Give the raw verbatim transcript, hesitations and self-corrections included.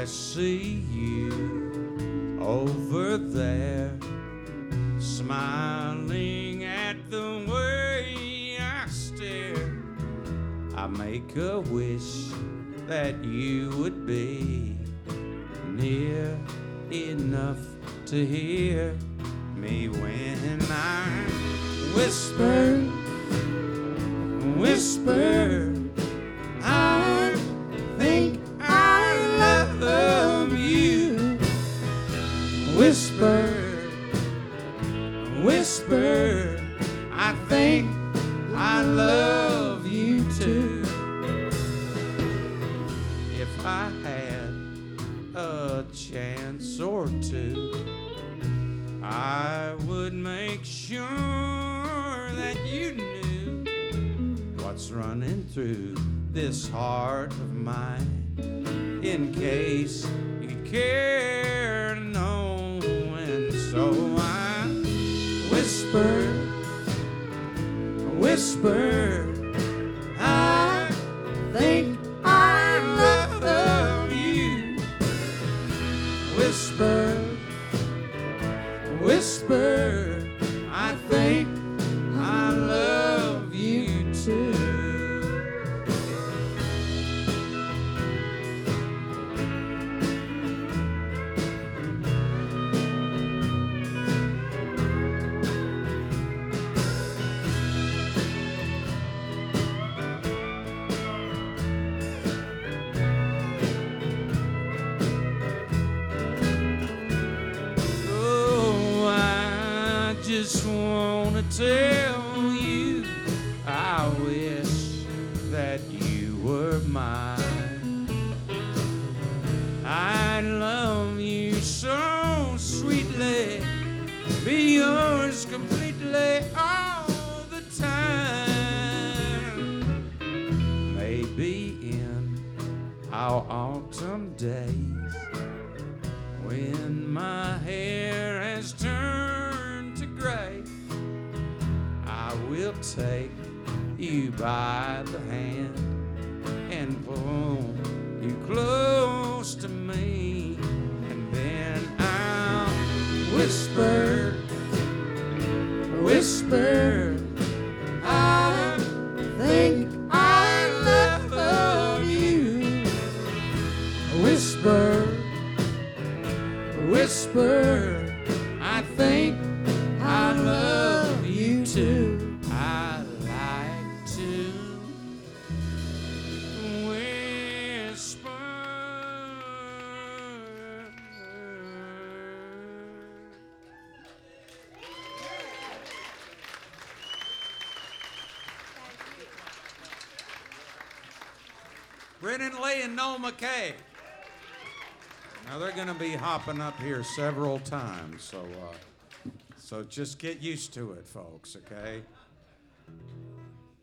I see you over there, smiling at the way I stare. I make a wish that you would be near enough to hear me when I whisper, whisper. I think I love you. Whisper, whisper. I think I love you too. If I had a chance or two, I would make sure that you knew what's running through this heart of mine, in case you care to know. And so I whisper, whisper. I think I love you. Whisper, whisper. I think I love you too. Just wanna tell you, I wish that you were mine. I love you so sweetly, be yours completely all the time. Maybe in our autumn days, when my hair has turned to gray, I will take you by the hand and pull you close to me, and then I'll whisper, whisper. I think I love you. Whisper, whisper. I think I love you too. I like to whisper. Brennan Lee and Noel McKay. Now they're going to be hopping up here several times, so uh, so just get used to it, folks, okay?